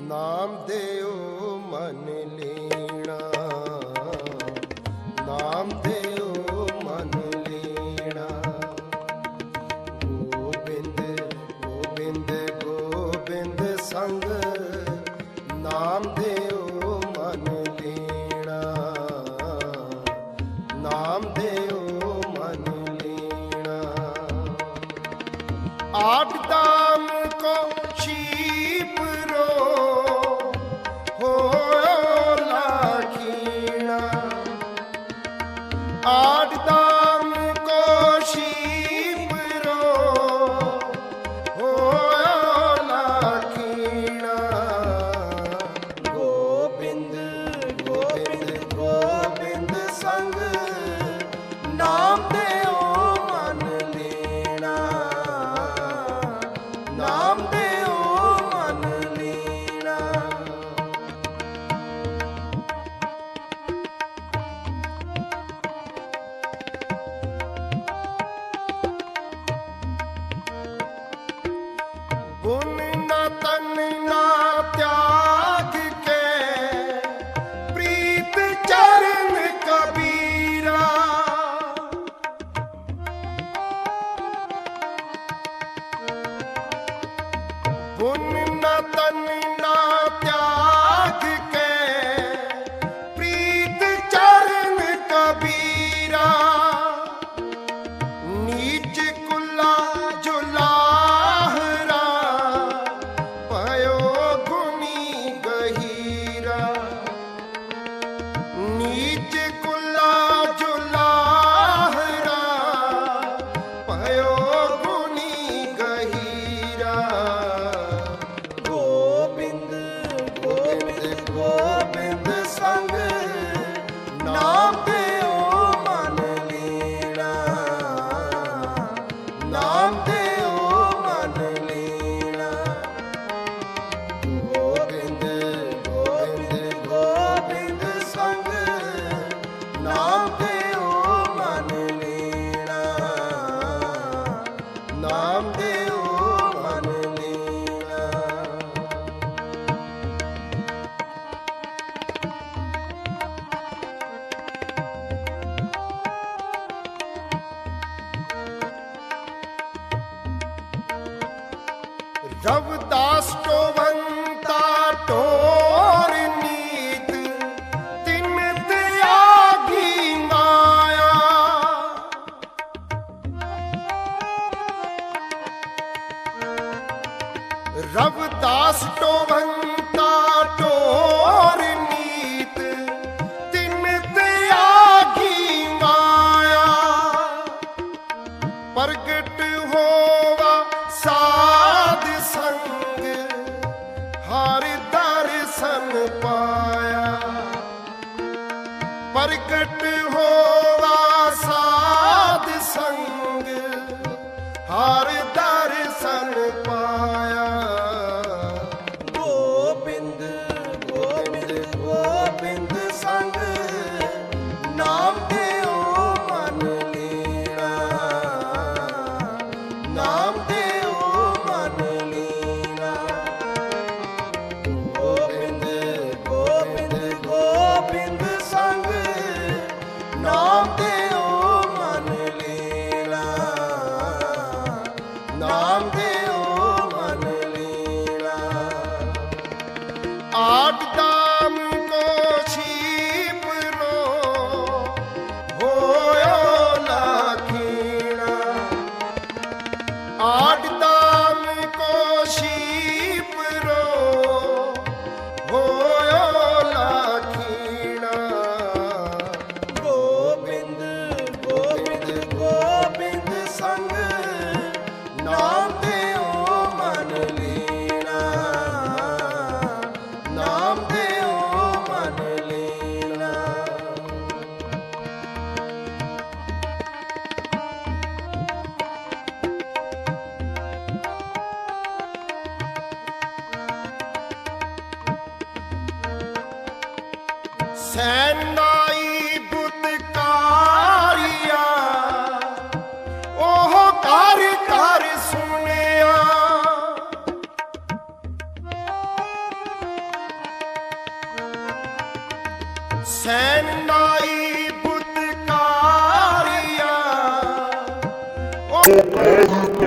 ਨਾਮ ਦਿਓ ਮਨ ਲੀਣਾ, ਨਾਮ ਦਿਓ ਮਨ ਲੀਣਾ। ਗੋਬਿੰਦ ਗੋਬਿੰਦ ਗੋਬਿੰਦ ਸੰਗ, ਨਾਮ ਦਿਓ ਮਨ ਲੀਣਾ, ਨਾਮ ਦਿਓ ਮਨ ਲੀਣਾ। आठ दाम को शीप रो हो लाखीना, आठ दाम को शीप रो हो लाखीना। गोबिंद गोबिंद गोबिंद संग, नाम देओ मन लीना, नाम देओ मन लीना। गुण न तन न त्याग के, प्रीत चरण कबीरा। गुण न तन न त्याग के, प्रीत चरण कबीरा। नीच कुला जुलाहरा, पयो गुनी गहीरा। नीच कुला जुलाहरा, पयो गुनी गहीरा। गोबिंद गोबिंद गोबिंद संग, नाम देओ मन लीना, नाम देओ मन लीना। गोबिंद गोबिंद गोबिंद संग, नाम देओ मन लीना, नाम देओ मन लीना। रविदास टोवंता टोर नीत, तिन त्यागी माया। रविदास टोवंता टोर नीत, तिन त्यागी माया। प्रगट होवा साध संग, हर दर्शन पाया। प्रगट होवा साध संग, हर दर्शन पाया। गोबिंद गोबिंद गोबिंद संग, नाम देओ मन लीना, नाम देओ मन लीना। गोबिंद गोबिंद गोबिंद संग, नाम देओ मन लीना, नाम देओ मन लीना। आठ दाम को शीप रो होयो लाखीना, आठ दाम को शीप रो होयो लाखीना। गोबिंद गोबिंद गोबिंद संग, नाम देओ मन लीना, नाम देओ मन लीना। सैनाई बुतकारिया, ओह कर कर सुनिया।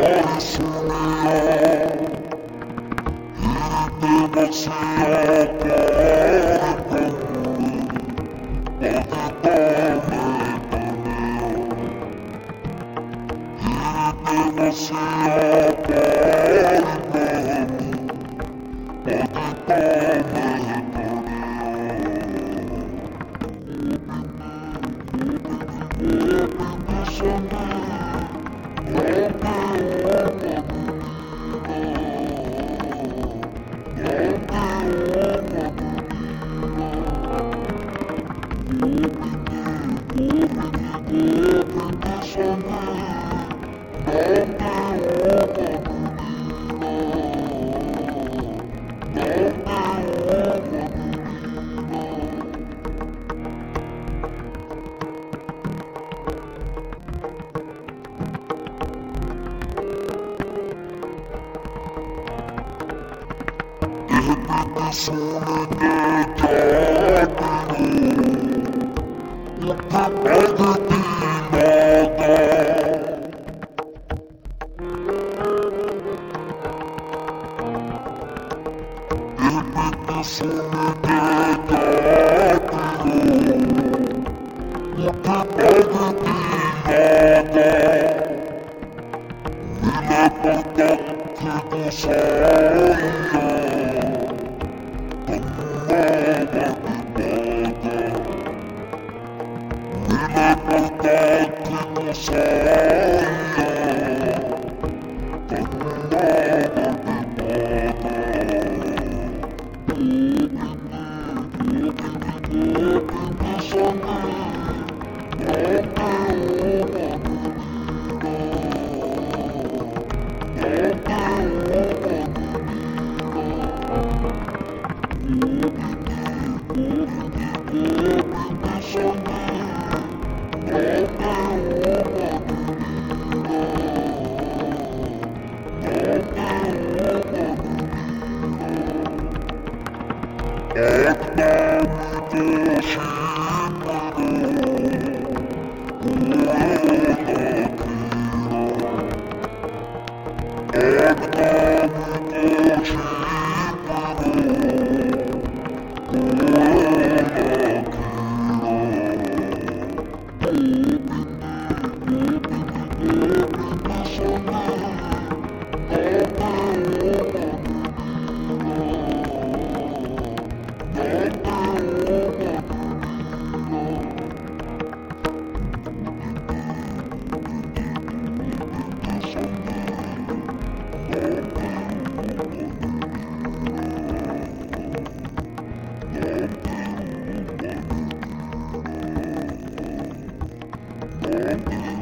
Yeah.